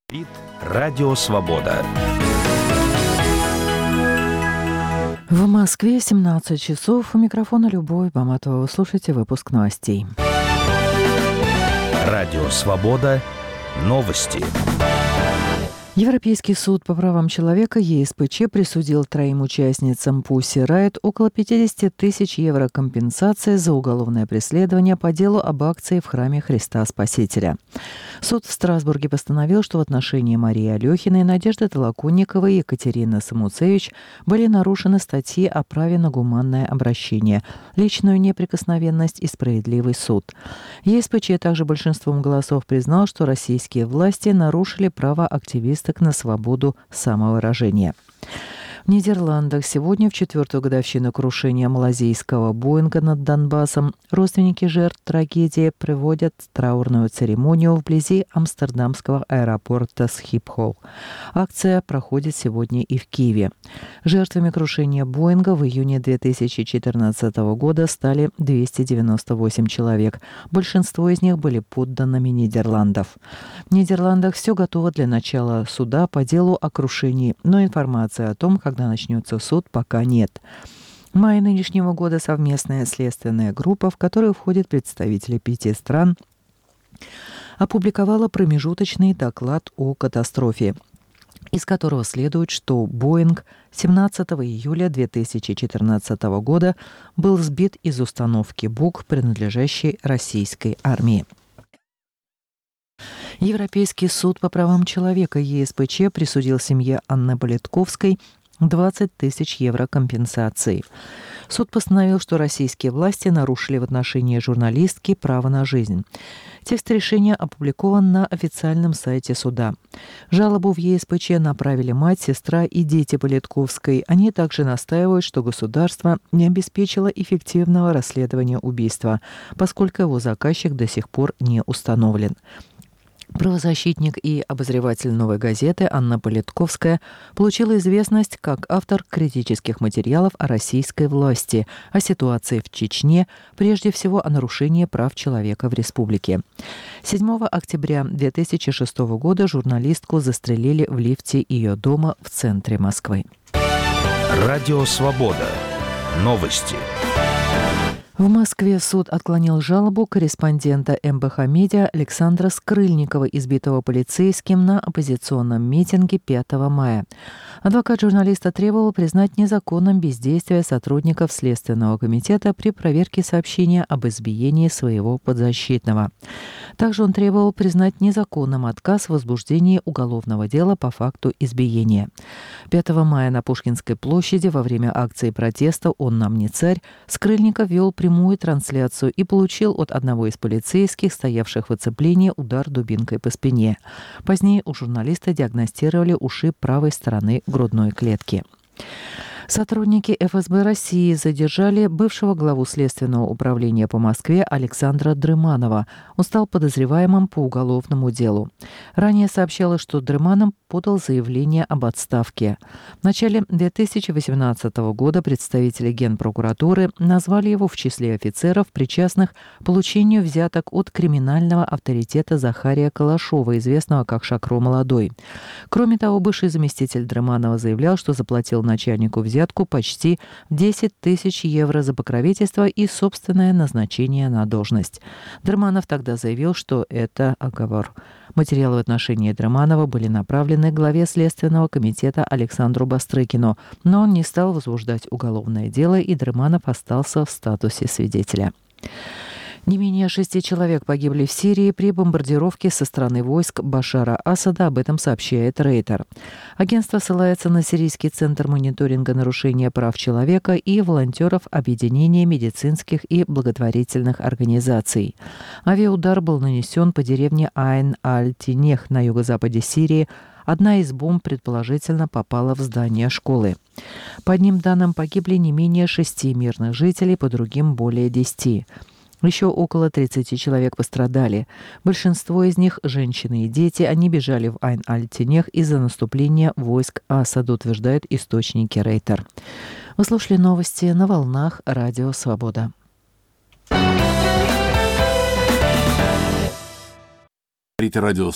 Радио Свобода. В Москве 17 часов. У микрофона Любовь Баматова. Вы слушаете выпуск новостей. Радио Свобода. Новости. Европейский суд по правам человека ЕСПЧ присудил 3 участницам Pussy Riot около 50 тысяч евро компенсации за уголовное преследование по делу об акции в храме Христа Спасителя. Суд в Страсбурге постановил, что в отношении Марии Алехиной, Надежды Толоконниковой и Екатерины Самуцевич были нарушены статьи о праве на гуманное обращение, личную неприкосновенность и справедливый суд. ЕСПЧ также большинством голосов признал, что российские власти нарушили право активистов на свободу самовыражения. В Нидерландах сегодня, в 4-ю годовщину крушения малазийского Боинга над Донбассом, родственники жертв трагедии проводят траурную церемонию вблизи амстердамского аэропорта Схипхол. Акция проходит сегодня и в Киеве. Жертвами крушения Боинга в июне 2014 года стали 298 человек. Большинство из них были подданными Нидерландов. В Нидерландах все готово для начала суда по делу о крушении, но информация о том, когда начнется суд, пока нет. В мае нынешнего года совместная следственная группа, в которую входят представители 5 стран, опубликовала промежуточный доклад о катастрофе, из которого следует, что Боинг 17 июля 2014 года был сбит из установки БУК, принадлежащей российской армии. Европейский суд по правам человека ЕСПЧ присудил семье Анны Политковской 20 тысяч евро компенсации. Суд постановил, что российские власти нарушили в отношении журналистки право на жизнь. Текст решения опубликован на официальном сайте суда. Жалобу в ЕСПЧ направили мать, сестра и дети Политковской. Они также настаивают, что государство не обеспечило эффективного расследования убийства, поскольку его заказчик до сих пор не установлен. Правозащитник и обозреватель «Новой газеты» Анна Политковская получила известность как автор критических материалов о российской власти, о ситуации в Чечне, прежде всего о нарушении прав человека в республике. 7 октября 2006 года журналистку застрелили в лифте ее дома в центре Москвы. Радио Свобода. Новости. В Москве суд отклонил жалобу корреспондента МБХ «Медиа» Александра Скрыльникова, избитого полицейским на оппозиционном митинге 5 мая. Адвокат журналиста требовал признать незаконным бездействие сотрудников Следственного комитета при проверке сообщения об избиении своего подзащитного. Также он требовал признать незаконным отказ в возбуждении уголовного дела по факту избиения. 5 мая на Пушкинской площади во время акции протеста «Он нам не царь» Скрыльников вел прямую трансляцию и получил от одного из полицейских, стоявших в оцеплении, удар дубинкой по спине. Позднее у журналиста диагностировали ушиб правой стороны грудной клетки. Сотрудники ФСБ России задержали бывшего главу Следственного управления по Москве Александра Дрыманова. Он стал подозреваемым по уголовному делу. Ранее сообщалось, что Дрыманов подал заявление об отставке. В начале 2018 года представители Генпрокуратуры назвали его в числе офицеров, причастных к получению взяток от криминального авторитета Захария Калашова, известного как Шакро Молодой. Кроме того, бывший заместитель Дрыманова заявлял, что заплатил начальнику взятку почти 10 тысяч евро за покровительство и собственное назначение на должность. Дрыманов тогда заявил, что это оговор. Материалы в отношении Дрыманова были направлены главе Следственного комитета Александру Бастрыкину, но он не стал возбуждать уголовное дело, и Дрыманов остался в статусе свидетеля. Не менее 6 человек погибли в Сирии при бомбардировке со стороны войск Башара Асада, об этом сообщает Рейтер. Агентство ссылается на Сирийский центр мониторинга нарушения прав человека и волонтеров Объединения медицинских и благотворительных организаций. Авиаудар был нанесен по деревне Айн-Аль-Тинех на юго-западе Сирии. Одна из бомб, предположительно, попала в здание школы. По одним данным, погибли не менее 6 мирных жителей, по другим более 10. Еще около 30 человек пострадали. Большинство из них – женщины и дети. Они бежали в Айн-Аль-Тинех из-за наступления войск Асада, утверждают источники Рейтер. Вы слушали новости на волнах Радио Свобода. Радио